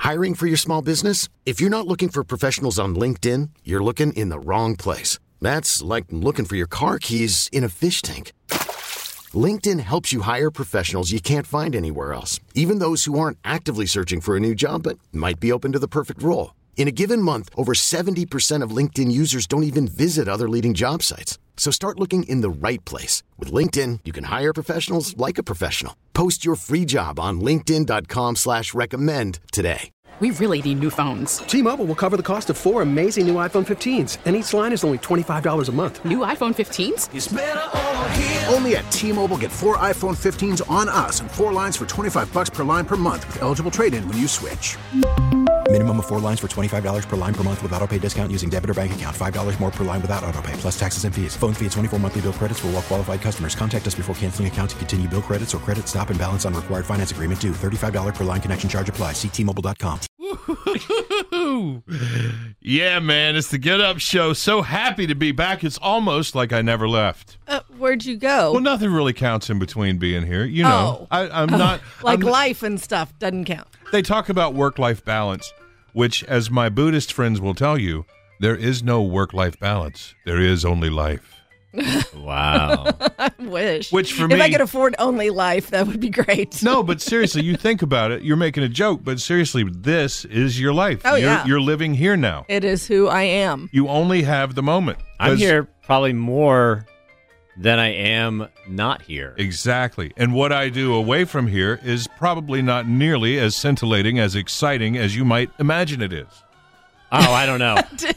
Hiring for your small business? If you're not looking for professionals on LinkedIn, you're looking in the wrong place. That's like looking for your car keys in a fish tank. LinkedIn helps you hire professionals you can't find anywhere else, even those who aren't actively searching for a new job but might be open to the perfect role. In a given month, over 70% of LinkedIn users don't even visit other leading job sites. So start looking in the right place. With LinkedIn, you can hire professionals like a professional. Post your free job on linkedin.com/recommend today. We really need new phones. T-Mobile will cover the cost of 4 amazing new iPhone 15s, and each line is only $25 a month. New iPhone 15s? It's better over here. Only at T-Mobile, get 4 iPhone 15s on us and 4 lines for $25 per line per month with eligible trade-in when you switch. Minimum of 4 lines for $25 per line per month with autopay discount using debit or bank account. $5 more per line without autopay, plus taxes and fees. Phone fee at 24 monthly bill credits for well-qualified customers. Contact us before canceling account to continue bill credits or credit stop and balance on required finance agreement due. $35 per line connection charge applies. See T-Mobile.com. Yeah, man, it's the Get Up Show. So happy to be back. It's almost like I never left. Where'd you go? Well, nothing really counts in between being here. You know, I'm not... Like life and stuff doesn't count. They talk about work-life balance, which, as my Buddhist friends will tell you, there is no work-life balance. There is only life. Wow. I wish. Which for if me... I could afford only life, that would be great. No, but seriously, you think about it. You're making a joke, but seriously, this is your life. Oh, yeah. You're living here now. It is who I am. You only have the moment. I'm here probably more than I am not here. Exactly. And what I do away from here is probably not nearly as scintillating, as exciting as you might imagine it is. Oh, I don't know.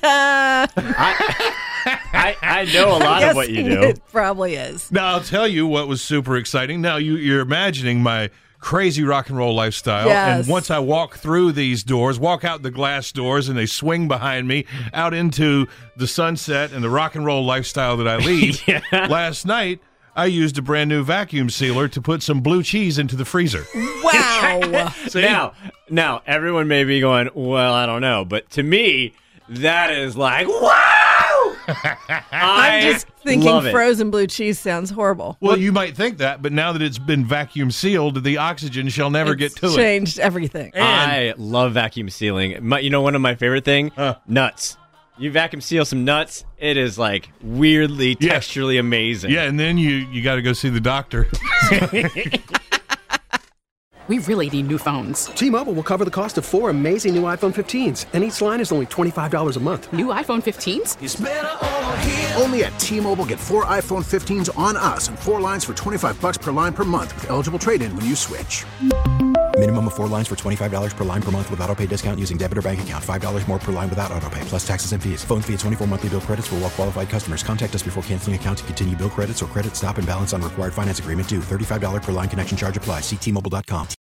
I know a lot of what you do. It probably is. Now, I'll tell you what was super exciting. Now, you're imagining my crazy rock and roll lifestyle. Yes. And once I walk through these doors, walk out the glass doors, and they swing behind me out into the sunset and the rock and roll lifestyle that I lead. Yeah. Last night, I used a brand new vacuum sealer to put some blue cheese into the freezer. Wow. Now, everyone may be going, well, I don't know. But to me, that is like, wow! I'm just thinking frozen blue cheese sounds horrible. Well, you might think that, but now that it's been vacuum sealed, the oxygen shall never get to it. Changed everything. I love vacuum sealing. One of my favorite things? Nuts. You vacuum seal some nuts, it is like weirdly, texturally amazing. Yeah, and then you got to go see the doctor. We really need new phones. T-Mobile will cover the cost of 4 amazing new iPhone 15s, and each line is only $25 a month. New iPhone 15s? It's better over here. Only at T-Mobile, get 4 iPhone 15s on us and 4 lines for $25 per line per month with eligible trade-in when you switch. Minimum of 4 lines for $25 per line per month with autopay discount using debit or bank account. $5 more per line without autopay, plus taxes and fees. Phone fee at 24 monthly bill credits for well-qualified customers. Contact us before canceling account to continue bill credits or credit stop and balance on required finance agreement due. $35 per line connection charge applies. See T-Mobile.com.